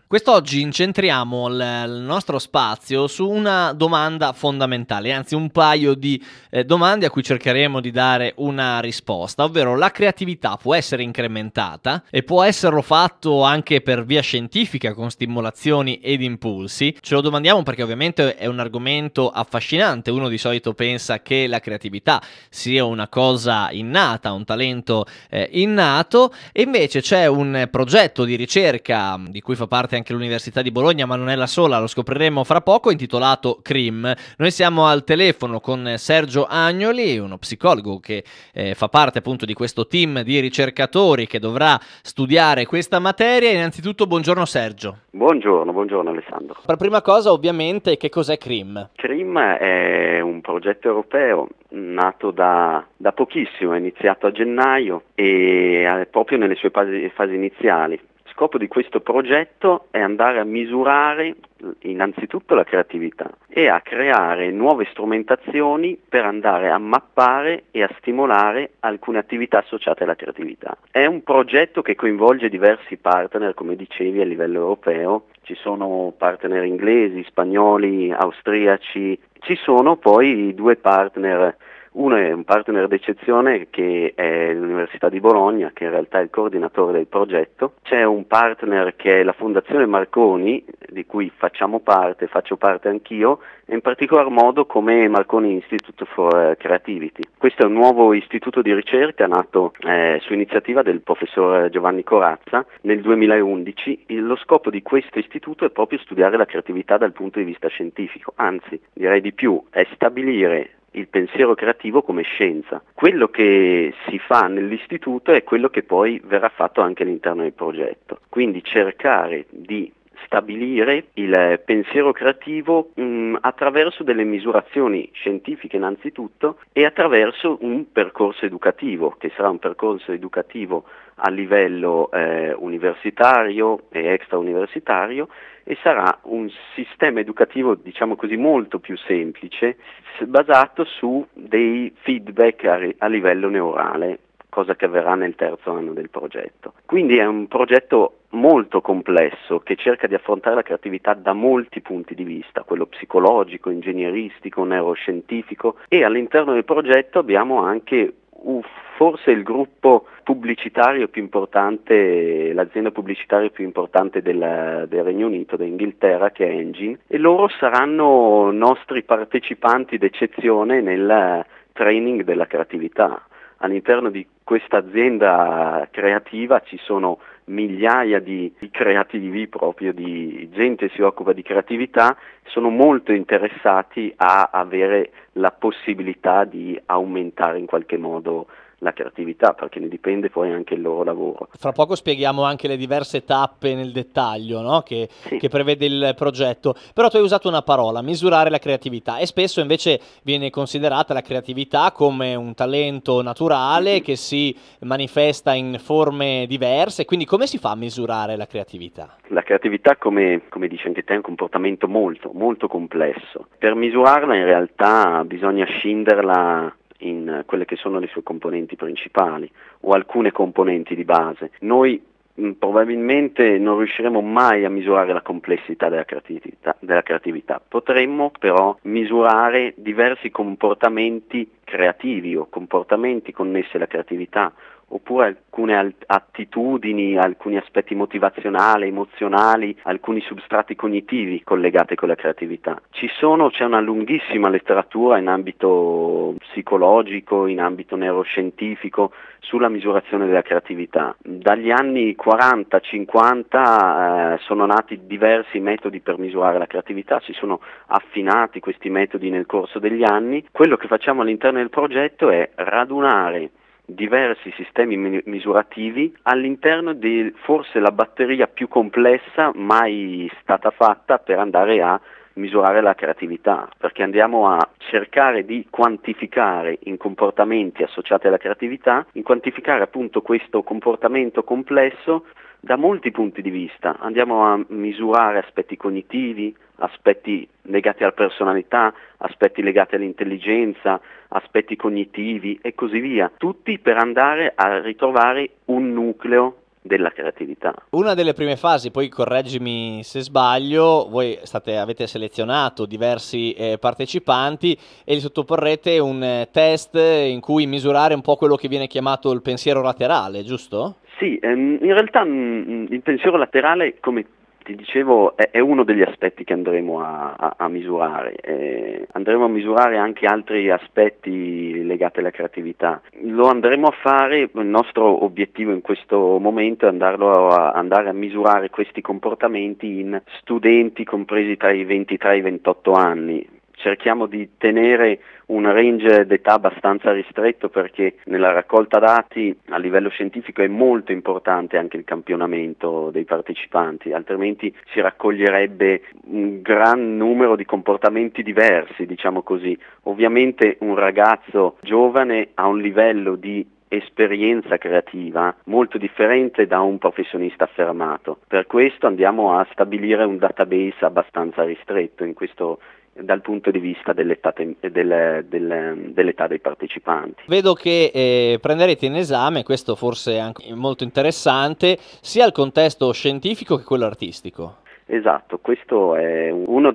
Quest'oggi incentriamo il nostro spazio su una domanda fondamentale, anzi un paio di domande a cui cercheremo di dare una risposta, ovvero la creatività può essere incrementata e può esserlo fatto anche per via scientifica con stimolazioni ed impulsi. Ce lo domandiamo perché ovviamente è un argomento affascinante. Uno di solito pensa che la creatività sia una cosa innata, un talento innato, e invece c'è un progetto di ricerca di cui fa parte anche l'Università di Bologna, ma non è la sola, lo scopriremo fra poco, intitolato CRIM. Noi siamo al telefono con Sergio Agnoli, uno psicologo che fa parte appunto di questo team di ricercatori che dovrà studiare questa materia. Innanzitutto buongiorno Sergio. Buongiorno Alessandro. Per prima cosa ovviamente che cos'è CRIM? CRIM è un progetto europeo nato da pochissimo, è iniziato a gennaio e è proprio nelle sue fasi iniziali. Il scopo di questo progetto è andare a misurare innanzitutto la creatività e a creare nuove strumentazioni per andare a mappare e a stimolare alcune attività associate alla creatività. È un progetto che coinvolge diversi partner, come dicevi, a livello europeo. Ci sono partner inglesi, spagnoli, austriaci, ci sono poi due partner. Uno è un partner d'eccezione che è l'Università di Bologna, che in realtà è il coordinatore del progetto. C'è un partner che è la Fondazione Marconi, di cui faccio parte anch'io, e in particolar modo come Marconi Institute for Creativity. Questo è un nuovo istituto di ricerca nato su iniziativa del professor Giovanni Corazza nel 2011. Lo scopo di questo istituto è proprio studiare la creatività dal punto di vista scientifico, anzi direi di più, è stabilire il pensiero creativo come scienza. Quello che si fa nell'istituto è quello che poi verrà fatto anche all'interno del progetto, quindi cercare di stabilire il pensiero creativo attraverso delle misurazioni scientifiche innanzitutto e attraverso un percorso educativo, che sarà un percorso educativo a livello universitario e extrauniversitario, e sarà un sistema educativo, diciamo così, molto più semplice, basato su dei feedback a livello neurale, cosa che avverrà nel terzo anno del progetto. Quindi è un progetto molto complesso che cerca di affrontare la creatività da molti punti di vista, quello psicologico, ingegneristico, neuroscientifico, e all'interno del progetto abbiamo anche forse il gruppo pubblicitario più importante, l'azienda pubblicitaria più importante del Regno Unito, dell'Inghilterra, che è Engine, e loro saranno nostri partecipanti d'eccezione nel training della creatività. All'interno di questa azienda creativa ci sono migliaia di creativi, proprio di gente che si occupa di creatività, sono molto interessati a avere la possibilità di aumentare in qualche modo la creatività, perché ne dipende poi anche il loro lavoro. Fra poco spieghiamo anche le diverse tappe nel dettaglio, no? che Sì. prevede il progetto. Però tu hai usato una parola, misurare la creatività, e spesso invece viene considerata la creatività come un talento naturale che si manifesta in forme diverse. Quindi come si fa a misurare la creatività? La creatività, come dice anche te, è un comportamento molto, molto complesso. Per misurarla in realtà bisogna scinderla in quelle che sono le sue componenti principali o alcune componenti di base. Noi probabilmente non riusciremo mai a misurare la complessità della creatività. Potremmo però misurare diversi comportamenti creativi o comportamenti connessi alla creatività, oppure alcune attitudini, alcuni aspetti motivazionali, emozionali, alcuni substrati cognitivi collegati con la creatività. C'è una lunghissima letteratura in ambito psicologico, in ambito neuroscientifico, sulla misurazione della creatività. Dagli anni 40-50 sono nati diversi metodi per misurare la creatività, si sono affinati questi metodi nel corso degli anni. Quello che facciamo all'interno del progetto è radunare diversi sistemi misurativi all'interno di forse la batteria più complessa mai stata fatta per andare a misurare la creatività, perché andiamo a cercare di quantificare in comportamenti associati alla creatività, in quantificare appunto questo comportamento complesso da molti punti di vista. Andiamo a misurare aspetti cognitivi, aspetti legati alla personalità, aspetti legati all'intelligenza, aspetti cognitivi e così via, tutti per andare a ritrovare un nucleo della creatività. Una delle prime fasi, poi correggimi se sbaglio, voi avete selezionato diversi partecipanti e li sottoporrete un test in cui misurare un po' quello che viene chiamato il pensiero laterale, giusto? Sì, in realtà il pensiero laterale, come ti dicevo, è uno degli aspetti che andremo a misurare. Andremo a misurare anche altri aspetti legati alla creatività. Lo andremo a fare, il nostro obiettivo in questo momento è andare a misurare questi comportamenti in studenti compresi tra i 23 e i 28 anni. Cerchiamo di tenere un range d'età abbastanza ristretto perché nella raccolta dati a livello scientifico è molto importante anche il campionamento dei partecipanti, altrimenti si raccoglierebbe un gran numero di comportamenti diversi, diciamo così. Ovviamente un ragazzo giovane ha un livello di esperienza creativa molto differente da un professionista affermato. Per questo andiamo a stabilire un database abbastanza ristretto dal punto di vista dell'età dei partecipanti. Vedo che prenderete in esame, questo forse è anche molto interessante, sia il contesto scientifico che quello artistico. Esatto, questo è uno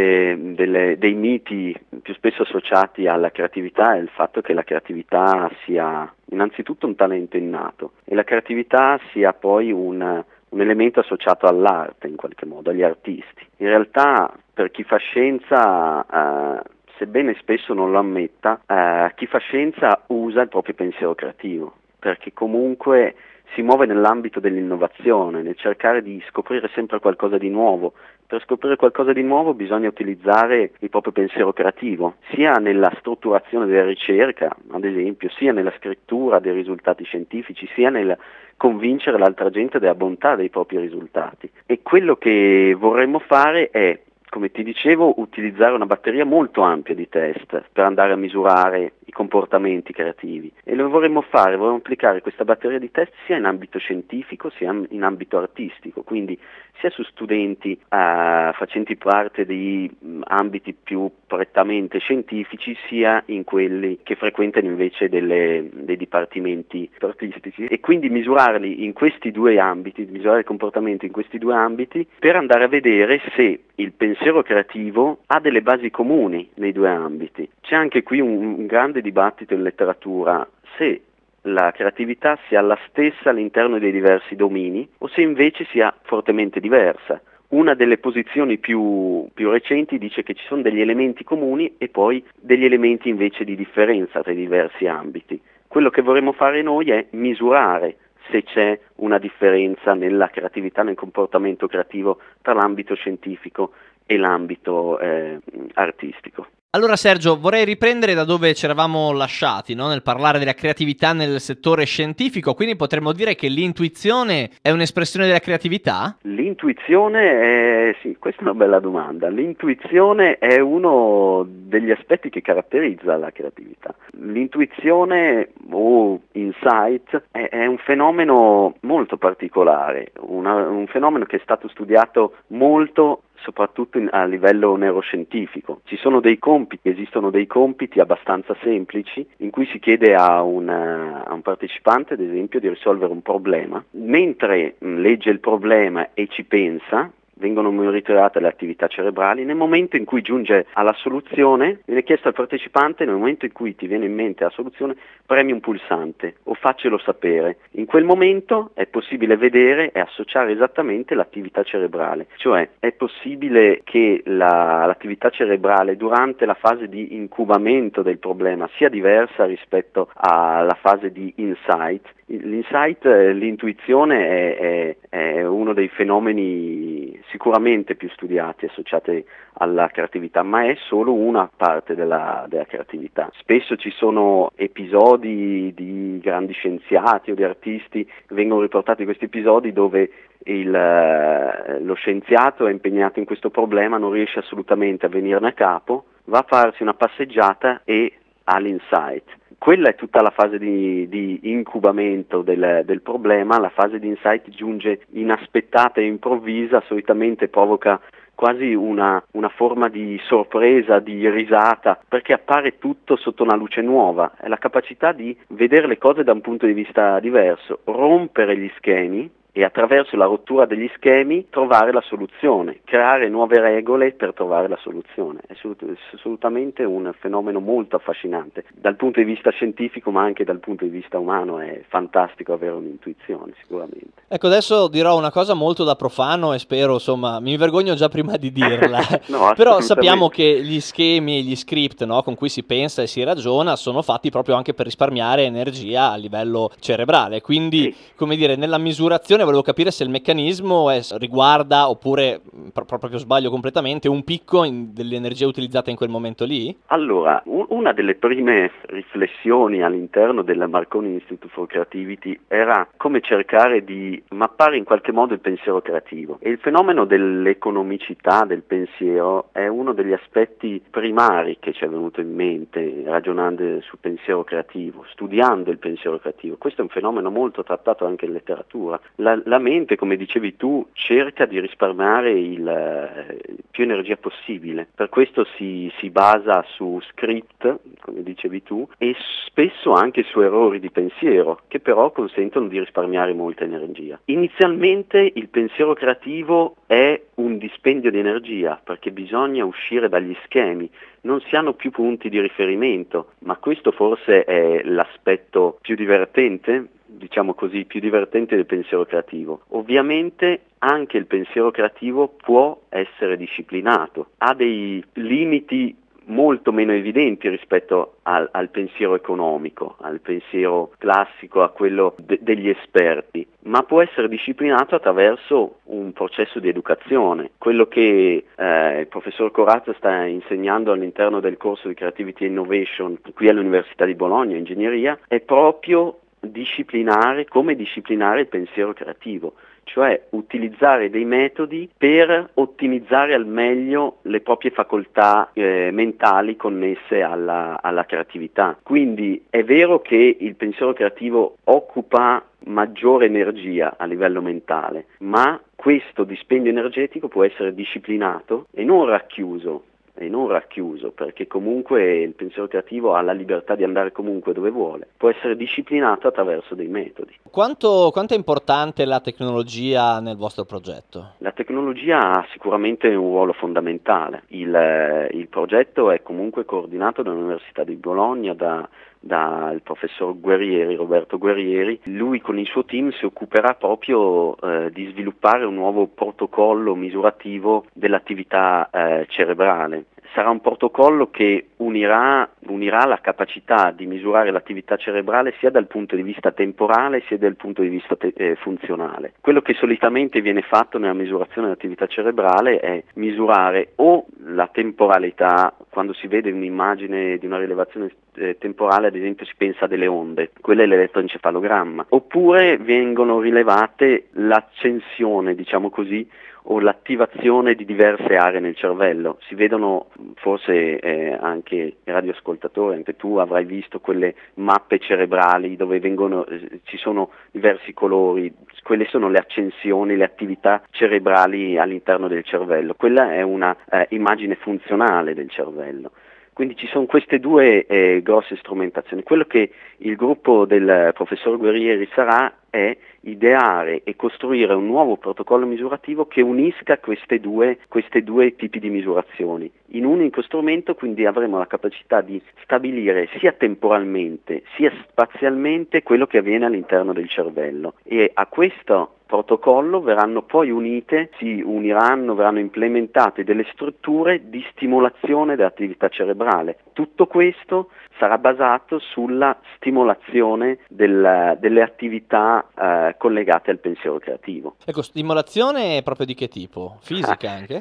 dei miti più spesso associati alla creatività, è il fatto che la creatività sia innanzitutto un talento innato e la creatività sia poi un elemento associato all'arte in qualche modo, agli artisti. In realtà per chi fa scienza, sebbene spesso non lo ammetta, chi fa scienza usa il proprio pensiero creativo, perché comunque si muove nell'ambito dell'innovazione, nel cercare di scoprire sempre qualcosa di nuovo. Per scoprire qualcosa di nuovo bisogna utilizzare il proprio pensiero creativo, sia nella strutturazione della ricerca, ad esempio, sia nella scrittura dei risultati scientifici, sia nel convincere l'altra gente della bontà dei propri risultati. E quello che vorremmo fare è, come ti dicevo, utilizzare una batteria molto ampia di test per andare a misurare i comportamenti creativi e lo vorremmo applicare questa batteria di test sia in ambito scientifico sia in ambito artistico, quindi sia su studenti facenti parte di ambiti più prettamente scientifici, sia in quelli che frequentano invece dei dipartimenti artistici, e quindi misurarli in questi due ambiti, misurare il comportamento in questi due ambiti per andare a vedere se il pensiero creativo ha delle basi comuni nei due ambiti. C'è anche qui un grande dibattito in letteratura se la creatività sia la stessa all'interno dei diversi domini o se invece sia fortemente diversa. Una delle posizioni più recenti dice che ci sono degli elementi comuni e poi degli elementi invece di differenza tra i diversi ambiti. Quello che vorremmo fare noi è misurare se c'è una differenza nella creatività, nel comportamento creativo tra l'ambito scientifico e l'ambito artistico. Allora Sergio, vorrei riprendere da dove ci eravamo lasciati, no? Nel parlare della creatività nel settore scientifico, quindi potremmo dire che l'intuizione è un'espressione della creatività? L'intuizione sì, questa è una bella domanda. L'intuizione è uno degli aspetti che caratterizza la creatività. L'intuizione o insight è un fenomeno molto particolare, un fenomeno che è stato studiato molto soprattutto a livello neuroscientifico. Esistono dei compiti abbastanza semplici in cui si chiede a un partecipante, ad esempio, di risolvere un problema. Mentre legge il problema e ci pensa, vengono monitorate le attività cerebrali. Nel momento in cui giunge alla soluzione, viene chiesto al partecipante, nel momento in cui ti viene in mente la soluzione, premi un pulsante o faccelo sapere. In quel momento è possibile vedere e associare esattamente l'attività cerebrale, cioè è possibile che l'attività cerebrale durante la fase di incubamento del problema sia diversa rispetto alla fase di insight. L'insight, l'intuizione è uno dei fenomeni sicuramente più studiati associati alla creatività, ma è solo una parte della creatività. Spesso ci sono episodi di grandi scienziati o di artisti, vengono riportati questi episodi dove lo scienziato è impegnato in questo problema, non riesce assolutamente a venirne a capo, va a farsi una passeggiata e ha l'insight. Quella è tutta la fase di incubamento del problema. La fase di insight giunge inaspettata e improvvisa, solitamente provoca quasi una forma di sorpresa, di risata, perché appare tutto sotto una luce nuova. È la capacità di vedere le cose da un punto di vista diverso, rompere gli schemi e attraverso la rottura degli schemi trovare la soluzione, creare nuove regole per trovare la soluzione. È assolutamente un fenomeno molto affascinante dal punto di vista scientifico, ma anche dal punto di vista umano. È fantastico avere un'intuizione, sicuramente. Ecco, adesso dirò una cosa molto da profano e spero, insomma, mi vergogno già prima di dirla, No, però sappiamo assolutamente. che gli schemi e gli script, no, con cui si pensa e si ragiona sono fatti proprio anche per risparmiare energia a livello cerebrale, quindi, Sì. come dire, nella misurazione volevo capire se il meccanismo riguarda, oppure proprio sbaglio completamente, un picco dell'energia utilizzata in quel momento lì? Allora, una delle prime riflessioni all'interno del Marconi Institute for Creativity era come cercare di mappare in qualche modo il pensiero creativo, e il fenomeno dell'economicità del pensiero è uno degli aspetti primari che ci è venuto in mente ragionando sul pensiero creativo, studiando il pensiero creativo. Questo è un fenomeno molto trattato anche in letteratura. La mente, come dicevi tu, cerca di risparmiare il più energia possibile, per questo si basa su script, come dicevi tu, e spesso anche su errori di pensiero, che però consentono di risparmiare molta energia. Inizialmente il pensiero creativo è un dispendio di energia, perché bisogna uscire dagli schemi, non si hanno più punti di riferimento, ma questo forse è l'aspetto più divertente, diciamo così, più divertente del pensiero creativo. Ovviamente anche il pensiero creativo può essere disciplinato, ha dei limiti molto meno evidenti rispetto al pensiero economico, al pensiero classico, a quello degli esperti, ma può essere disciplinato attraverso un processo di educazione. Quello che il professor Corazza sta insegnando all'interno del corso di Creativity Innovation qui all'Università di Bologna, ingegneria, è proprio come disciplinare il pensiero creativo, cioè utilizzare dei metodi per ottimizzare al meglio le proprie facoltà mentali connesse alla creatività. Quindi è vero che il pensiero creativo occupa maggiore energia a livello mentale, ma questo dispendio energetico può essere disciplinato e non racchiuso, perché comunque il pensiero creativo ha la libertà di andare comunque dove vuole, può essere disciplinato attraverso dei metodi. Quanto è importante la tecnologia nel vostro progetto? La tecnologia ha sicuramente un ruolo fondamentale. Il progetto è comunque coordinato dall'Università di Bologna, dal professor Guerrieri, Roberto Guerrieri. Lui con il suo team si occuperà proprio di sviluppare un nuovo protocollo misurativo dell'attività cerebrale. Sarà un protocollo che unirà la capacità di misurare l'attività cerebrale sia dal punto di vista temporale sia dal punto di vista funzionale. Quello che solitamente viene fatto nella misurazione dell'attività cerebrale è misurare o la temporalità, quando si vede un'immagine di una rilevazione temporale, ad esempio si pensa a delle onde, quello è l'elettroencefalogramma, oppure vengono rilevate l'accensione, diciamo così, o l'attivazione di diverse aree nel cervello. Si vedono, forse anche i radioascoltatori, anche tu avrai visto quelle mappe cerebrali dove ci sono diversi colori, quelle sono le accensioni, le attività cerebrali all'interno del cervello. Quella è una immagine funzionale del cervello. Quindi ci sono queste due grosse strumentazioni. Quello che il gruppo del professor Guerrieri sarà è ideare e costruire un nuovo protocollo misurativo che unisca questi due tipi di misurazioni. In un unico strumento quindi avremo la capacità di stabilire sia temporalmente sia spazialmente quello che avviene all'interno del cervello, e a questo protocollo verranno poi verranno implementate delle strutture di stimolazione dell'attività cerebrale. Tutto questo sarà basato sulla stimolazione delle attività collegate al pensiero creativo. Ecco, stimolazione proprio di che tipo? Fisica anche?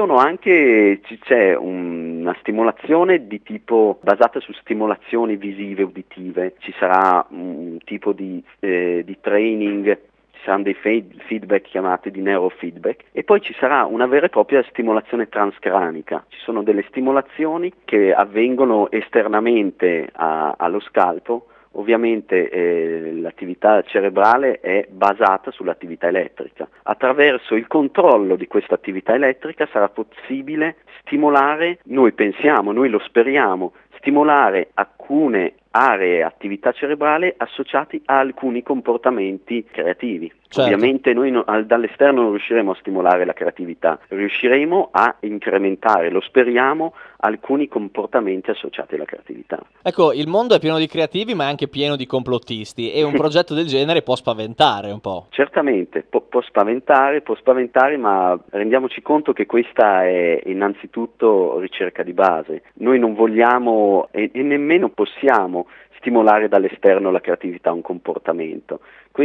C'è una stimolazione di tipo basata su stimolazioni visive, uditive, ci sarà un tipo di training, ci saranno dei feedback chiamati di neurofeedback, e poi ci sarà una vera e propria stimolazione transcranica. Ci sono delle stimolazioni che avvengono esternamente allo scalpo. Ovviamente l'attività cerebrale è basata sull'attività elettrica. Attraverso il controllo di questa attività elettrica sarà possibile stimolare, noi lo speriamo, stimolare alcune aree e attività cerebrali associati a alcuni comportamenti creativi. Certo. Ovviamente noi dall'esterno non riusciremo a stimolare la creatività, riusciremo a incrementare, lo speriamo, alcuni comportamenti associati alla creatività. Ecco, il mondo è pieno di creativi, ma è anche pieno di complottisti, e un progetto del genere può spaventare un po'. Certamente, può spaventare, ma rendiamoci conto che questa è innanzitutto ricerca di base. Noi non vogliamo e nemmeno possiamo stimolare dall'esterno la creatività, un comportamento.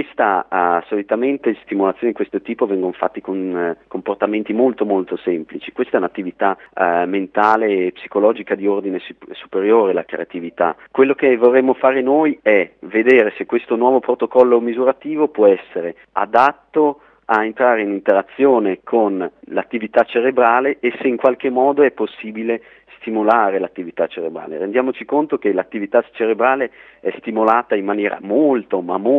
Solitamente stimolazioni di questo tipo vengono fatte con comportamenti molto molto semplici. Questa è un'attività mentale e psicologica di ordine superiore, la creatività. Quello che vorremmo fare noi è vedere se questo nuovo protocollo misurativo può essere adatto a entrare in interazione con l'attività cerebrale e se in qualche modo è possibile stimolare l'attività cerebrale. Rendiamoci conto che l'attività cerebrale è stimolata in maniera molto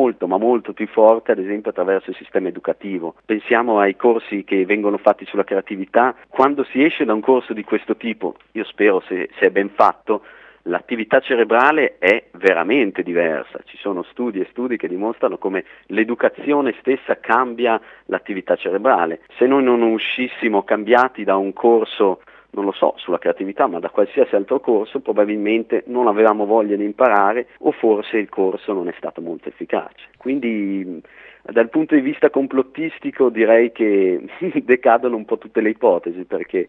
più forte, ad esempio attraverso il sistema educativo. Pensiamo ai corsi che vengono fatti sulla creatività. Quando si esce da un corso di questo tipo, io spero se è ben fatto, l'attività cerebrale è veramente diversa. Ci sono studi e studi che dimostrano come l'educazione stessa cambia l'attività cerebrale. Se noi non uscissimo cambiati da un corso, non lo so, sulla creatività, ma da qualsiasi altro corso, probabilmente non avevamo voglia di imparare o forse il corso non è stato molto efficace. Quindi dal punto di vista complottistico direi che decadono un po' tutte le ipotesi, perché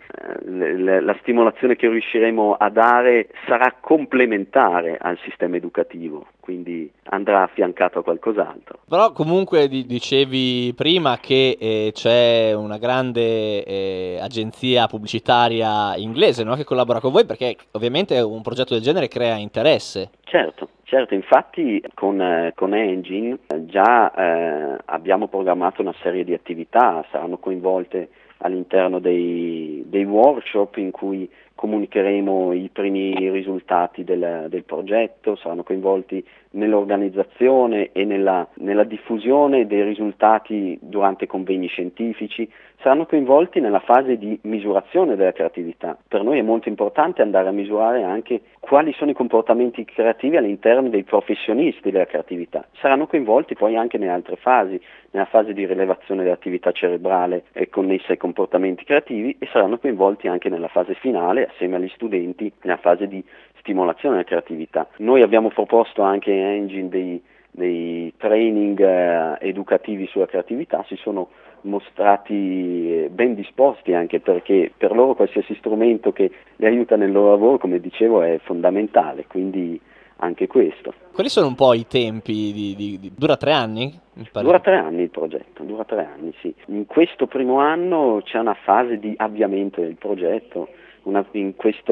la stimolazione che riusciremo a dare sarà complementare al sistema educativo, quindi andrà affiancato a qualcos'altro. Però comunque dicevi prima che c'è una grande agenzia pubblicitaria inglese, no? Che collabora con voi, perché ovviamente un progetto del genere crea interesse. Certo, infatti con Engine già abbiamo programmato una serie di attività, saranno coinvolte all'interno dei workshop in cui comunicheremo i primi risultati del progetto, saranno coinvolti nell'organizzazione e nella diffusione dei risultati durante convegni scientifici, saranno coinvolti nella fase di misurazione della creatività. Per noi è molto importante andare a misurare anche quali sono i comportamenti creativi all'interno dei professionisti della creatività. Saranno coinvolti poi anche nelle altre fasi, nella fase di rilevazione dell'attività cerebrale connessa ai comportamenti creativi, e saranno coinvolti anche nella fase finale, assieme agli studenti, nella fase di stimolazione della creatività. Noi abbiamo proposto anche in Engine dei training educativi sulla creatività, si sono mostrati ben disposti, anche perché per loro qualsiasi strumento che li aiuta nel loro lavoro, come dicevo, è fondamentale, quindi anche questo. Quali sono un po' i tempi? Dura 3 anni? Dura 3 anni il progetto, dura 3 anni, sì. In questo primo anno c'è una fase di avviamento del progetto. Nel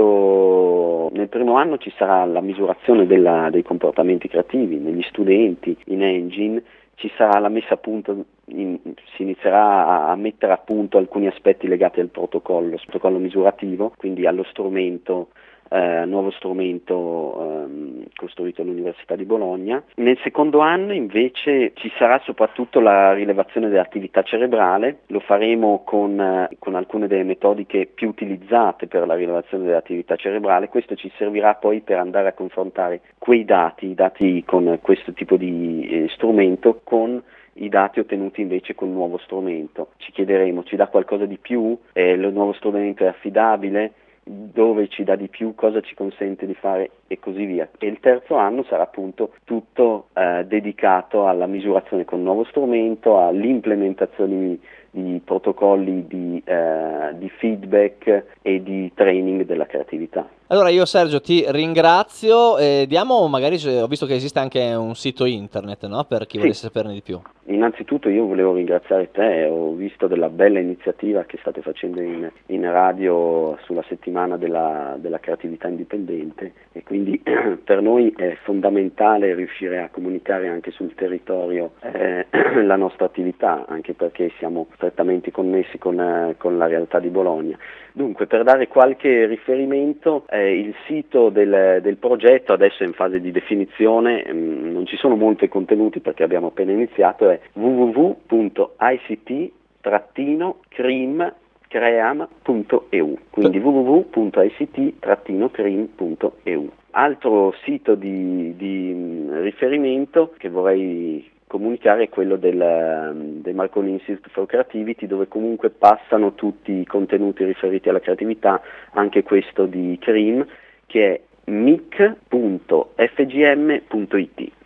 primo anno ci sarà la misurazione dei comportamenti creativi negli studenti in Engine, ci sarà la messa a punto, si inizierà a mettere a punto alcuni aspetti legati al protocollo misurativo, quindi allo strumento, nuovo strumento costruito all'Università di Bologna. Nel secondo anno invece ci sarà soprattutto la rilevazione dell'attività cerebrale, lo faremo con alcune delle metodiche più utilizzate per la rilevazione dell'attività cerebrale. Questo ci servirà poi per andare a confrontare i dati con questo tipo di strumento con i dati ottenuti invece col nuovo strumento. Ci chiederemo, ci dà qualcosa di più? Il nuovo strumento è affidabile? Dove ci dà di più, cosa ci consente di fare e così via. E il terzo anno sarà appunto tutto dedicato alla misurazione con il nuovo strumento, all'implementazione di protocolli di feedback e di training della creatività. Allora io Sergio ti ringrazio, diamo magari, ho visto che esiste anche un sito internet, no? Per chi volesse saperne di più. Innanzitutto io volevo ringraziare te, ho visto della bella iniziativa che state facendo in radio sulla settimana della creatività indipendente, e quindi per noi è fondamentale riuscire a comunicare anche sul territorio la nostra attività, anche perché siamo strettamente connessi con la realtà di Bologna. Dunque, per dare qualche riferimento, il sito del progetto adesso è in fase di definizione, non ci sono molti contenuti perché abbiamo appena iniziato, è www.ict-cream.eu, quindi www.ict-cream.eu. Altro sito di riferimento che vorrei comunicare è quello del Marconi Institute for Creativity, dove comunque passano tutti i contenuti riferiti alla creatività, anche questo di CREAM, che è mic.fgm.it.